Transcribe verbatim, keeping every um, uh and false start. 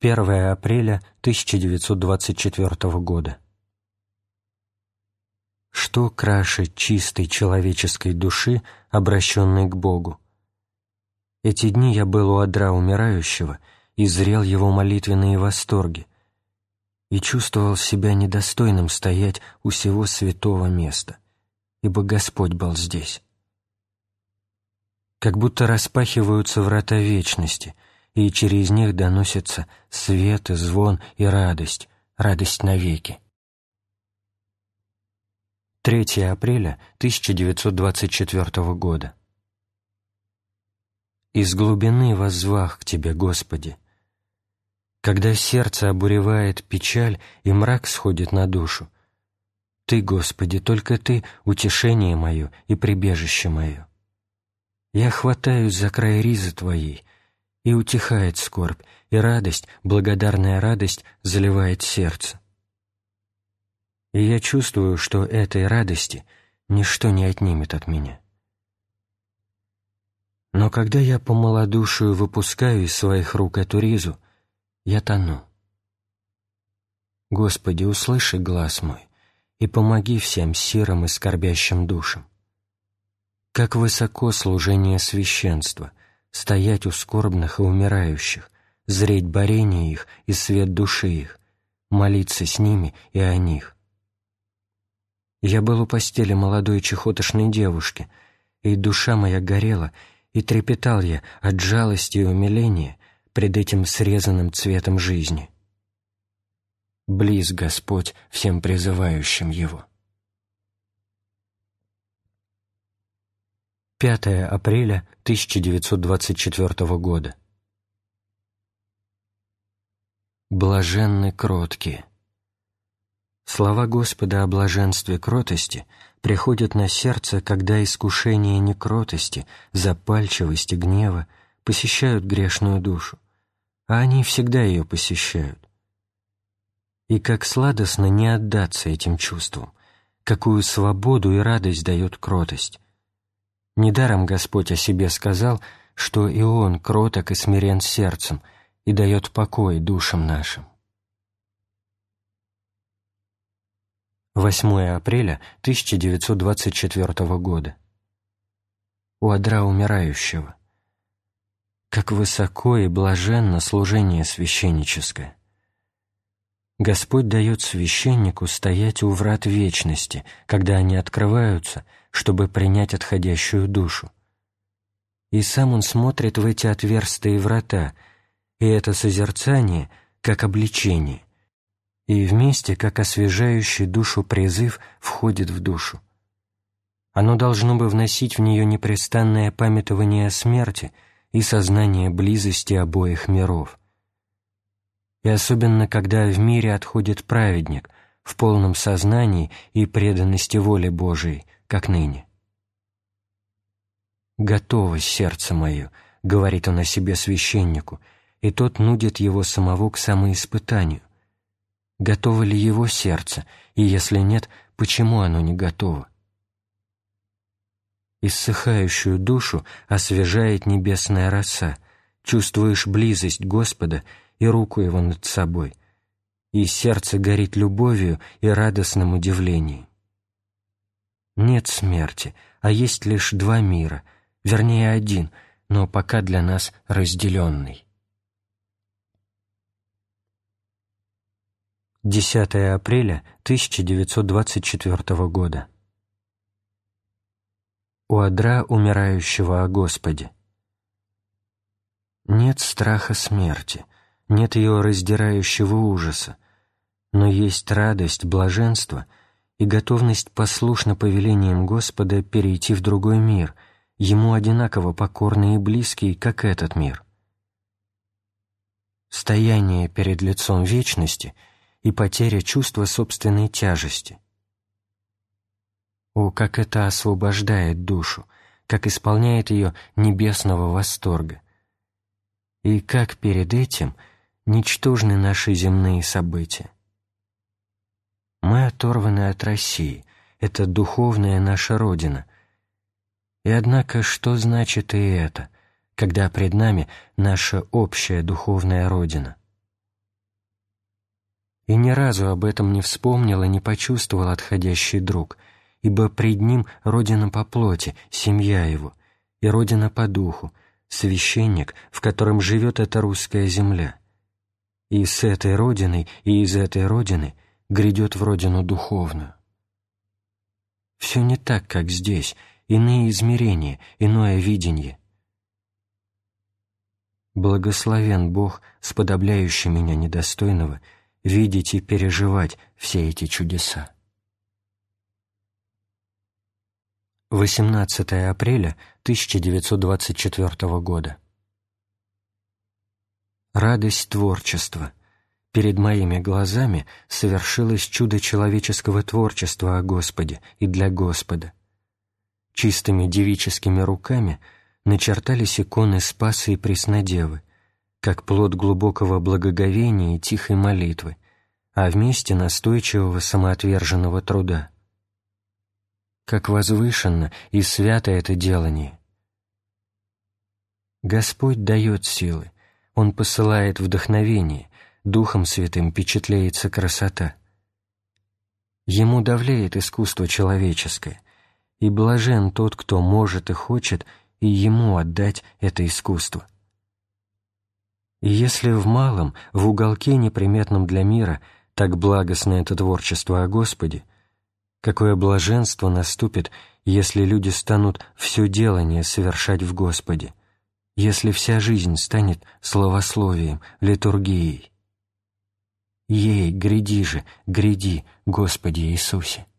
первое апреля тысяча девятьсот двадцать четвёртого года. Что краше чистой человеческой души, обращенной к Богу? Эти дни я был у одра умирающего и зрел его молитвенные восторги, и чувствовал себя недостойным стоять у сего святого места, ибо Господь был здесь. Как будто распахиваются врата вечности, и через них доносится свет и звон и радость, радость навеки. третье апреля тысяча девятьсот двадцать четвёртого года. Из глубины воззвах к Тебе, Господи. Когда сердце обуревает печаль и мрак сходит на душу, Ты, Господи, только Ты — утешение мое и прибежище мое. Я хватаюсь за край ризы Твоей, и утихает скорбь, и радость, благодарная радость, заливает сердце. И я чувствую, что этой радости ничто не отнимет от меня. Но когда я по малодушию выпускаю из своих рук эту ризу, я тону. Господи, услыши глас мой и помоги всем сирым и скорбящим душам. Как высоко служение священства, стоять у скорбных и умирающих, зреть борение их и свет души их, молиться с ними и о них. Я был у постели молодой чехотошной девушки, и душа моя горела, и трепетал я от жалости и умиления пред этим срезанным цветом жизни. Близ Господь всем призывающим Его. пятое апреля тысяча девятьсот двадцать четвёртого года. Блаженны кроткие. Слова Господа о блаженстве кротости приходят на сердце, когда искушения некротости, запальчивости, гнева посещают грешную душу, а они всегда ее посещают. И как сладостно не отдаться этим чувствам, какую свободу и радость дает кротость. Недаром Господь о себе сказал, что и Он кроток и смирен сердцем и дает покой душам нашим. восьмое апреля тысяча девятьсот двадцать четвёртого года. У одра умирающего. Как высоко и блаженно служение священническое. Господь дает священнику стоять у врат вечности, когда они открываются, чтобы принять отходящую душу. И сам Он смотрит в эти отверстые врата, и это созерцание как обличение, и вместе как освежающий душу призыв входит в душу. Оно должно бы вносить в нее непрестанное памятование о смерти и сознание близости обоих миров. И особенно, когда в мире отходит праведник в полном сознании и преданности воле Божией, как ныне. «Готово сердце мое», — говорит он о себе священнику, и тот нудит его самого к самоиспытанию. Готово ли его сердце, и если нет, почему оно не готово? Иссыхающую душу освежает небесная роса, чувствуешь близость Господа и руку Его над собой, и сердце горит любовью и радостным удивлением. Нет смерти, а есть лишь два мира, вернее один, но пока для нас разделенный. десятое апреля тысяча девятьсот двадцать четвёртого года. У одра умирающего о Господе. Нет страха смерти, нет ее раздирающего ужаса, но есть радость, блаженство и готовность послушно повелениям Господа перейти в другой мир, Ему одинаково покорный и близкий, как этот мир. Стояние перед лицом вечности и потеря чувства собственной тяжести. О, как это освобождает душу, как исполняет ее небесного восторга! И как перед этим ничтожны наши земные события. Мы оторваны от России, это духовная наша Родина. И однако, что значит и это, когда пред нами наша общая духовная Родина? и ни разу об этом не вспомнил и не почувствовал отходящий друг, ибо пред ним родина по плоти, семья его, и родина по духу, священник, в котором живет эта русская земля. И с этой родиной, и из этой родины грядет в родину духовную. Все не так, как здесь, иные измерения, иное видение. Благословен Бог, сподобляющий меня недостойного, видеть и переживать все эти чудеса. восемнадцатое апреля тысяча девятьсот двадцать четвёртого года. Радость творчества. Перед моими глазами совершилось чудо человеческого творчества о Господе и для Господа. Чистыми девическими руками начертались иконы Спаса и Преснодевы, как плод глубокого благоговения и тихой молитвы, а вместе настойчивого самоотверженного труда. Как возвышенно и свято это делание! Господь дает силы, Он посылает вдохновение, Духом Святым печатлеется красота. Ему давлеет искусство человеческое, и блажен тот, кто может и хочет и Ему отдать это искусство. И если в малом, в уголке неприметном для мира так благостно это творчество о Господе, какое блаженство наступит, если люди станут все делание совершать в Господе, если вся жизнь станет славословием, литургией. Ей, гряди же, гряди, Господи Иисусе!